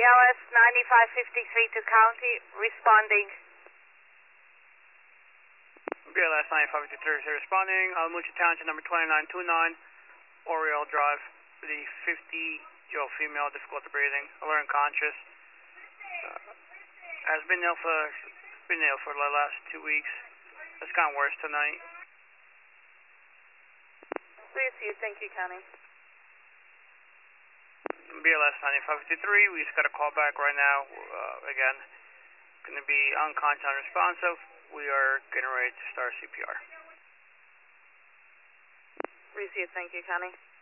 BLS 9553 to county, responding. BLS 9553 responding, Alamucha Township number 2929, Oriole Drive, the 50-year-old female, difficult breathing, alert and conscious. Has been ill for the last 2 weeks. It's gotten worse tonight. Please, you, thank you, County. BLS 9553, we just got a call back right now. Again, going to be unconscious, unresponsive. We are getting ready to start CPR. Receive, thank you, County.